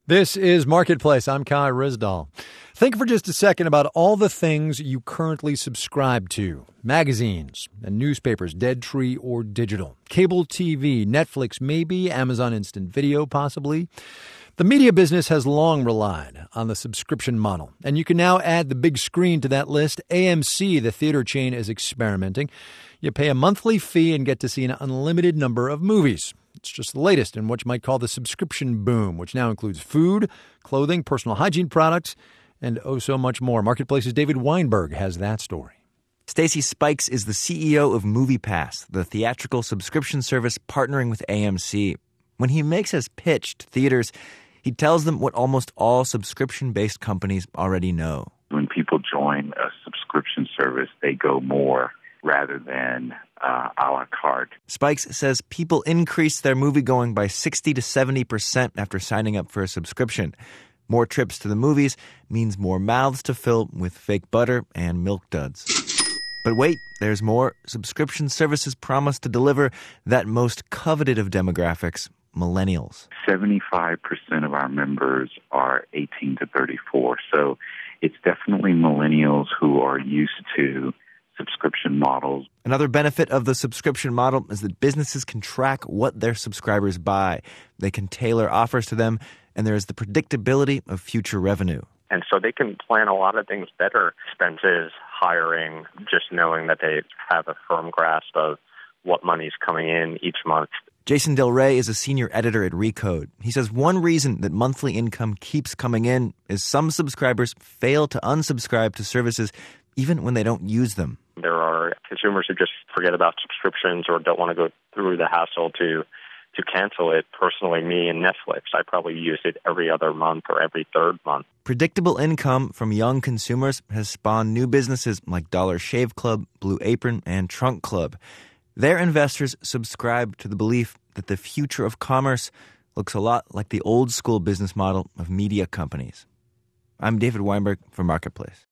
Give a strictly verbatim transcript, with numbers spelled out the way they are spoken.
This is Marketplace. I'm Kai Rizdal. Think for just a second about all the things you currently subscribe to. Magazines and newspapers, dead tree or digital. Cable T V, Netflix maybe, Amazon Instant Video possibly. The media business has long relied on the subscription model, and you can now add the big screen to that list. A M C, the theater chain, is experimenting. You pay a monthly fee and get to see an unlimited number of movies. It's just the latest in what you might call the subscription boom, which now includes food, clothing, personal hygiene products, and oh so much more. Marketplace's David Weinberg has that story. Stacy Spikes is the C E O of MoviePass, the theatrical subscription service partnering with A M C. When he makes his pitch to theaters, he tells them what almost all subscription-based companies already know. When people join a subscription service, they go more rather than uh, a la carte. Spikes says people increase their movie-going by sixty to seventy percent after signing up for a subscription. More trips to the movies means more mouths to fill with fake butter and milk duds. But wait, there's more. Subscription services promise to deliver that most coveted of demographics, millennials. seventy-five percent of our members are eighteen to thirty-four, so it's definitely millennials who are used to subscription models. Another benefit of the subscription model is that businesses can track what their subscribers buy. They can tailor offers to them, and there is the predictability of future revenue. And so they can plan a lot of things better, expenses, hiring, just knowing that they have a firm grasp of what money's coming in each month. Jason Del Rey is a senior editor at Recode. He says one reason that monthly income keeps coming in is some subscribers fail to unsubscribe to services even when they don't use them. There are consumers who just forget about subscriptions or don't want to go through the hassle to to cancel it. Personally, me and Netflix, I probably use it every other month or every third month. Predictable income from young consumers has spawned new businesses like Dollar Shave Club, Blue Apron, and Trunk Club. Their investors subscribe to the belief that the future of commerce looks a lot like the old school business model of media companies. I'm David Weinberg for Marketplace.